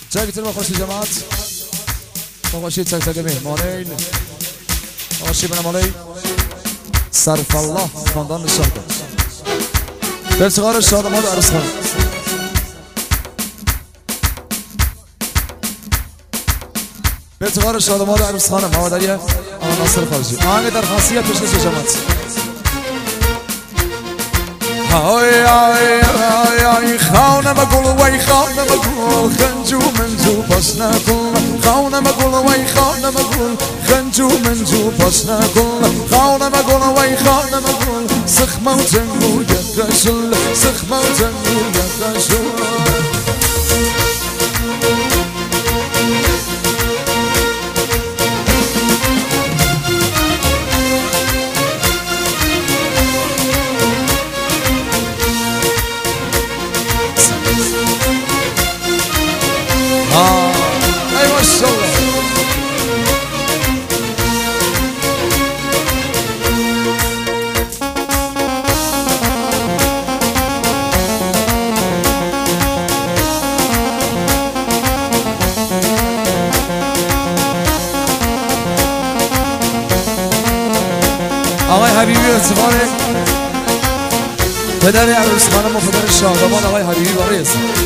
جای بیتر بخواشی جماعت بخواشی تک تک مهمانین بخواشی بنا مالی صرف الله خاندان نشان کن برسغار شادماد عروس خانم برسغار شادماد عروس خانم مادریه آقا ناصر خارجی آهنگ در خاصیت پشت جماعت آی آی آی آی خانم گل وی خانم گل خنجو منجو پس نکن خانم گل وی خانم گل خنجو منجو پس نکن خانم گل وی خانم گل سخمه و تنگو یکشل سخمه و تنگو یکشل ای ماشاءالله آقای حبیبی افتخاره پدر عروس خانم و پدر شادمان آقای حبیبی برای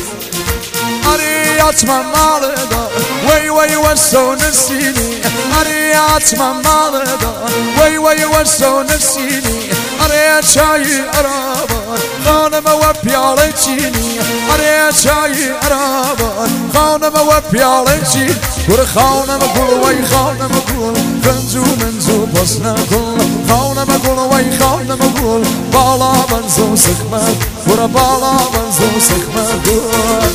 عريات ممالدا وي وي وسو نسيني عريات ممالدا وي وي وسو نسيني عريات شاي عرابا خانم وبيالتيني عريات شاي عرابا خانم وبيالتيني ور خانم قول وي خانم قول خنزو منزو بس نقول خانم قول وي خانم قول بالا منزو سخمه ور بالا منزو سخمه قول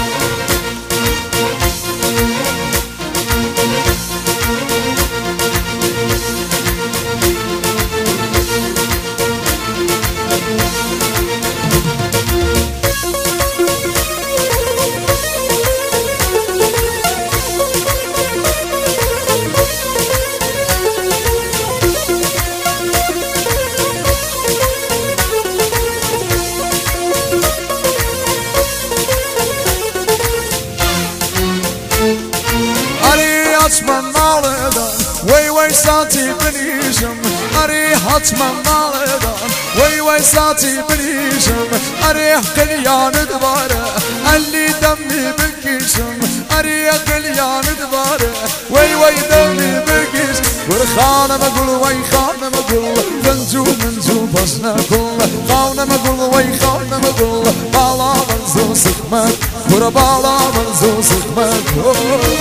حتما مالدان وي وي ساتي بنيشم أريح حتما مالدان وي وي ساتي بنيشم أريح قليان دبارة اللي دمي بكيشم أريح قليان دبارة وي وي دمي بكيش ورخانة مقول وي خانة مقول خنجو منجو بس نقول خانة مقول وي خانة مقول بالا منزو سخمك ورا بالا منزو سخمك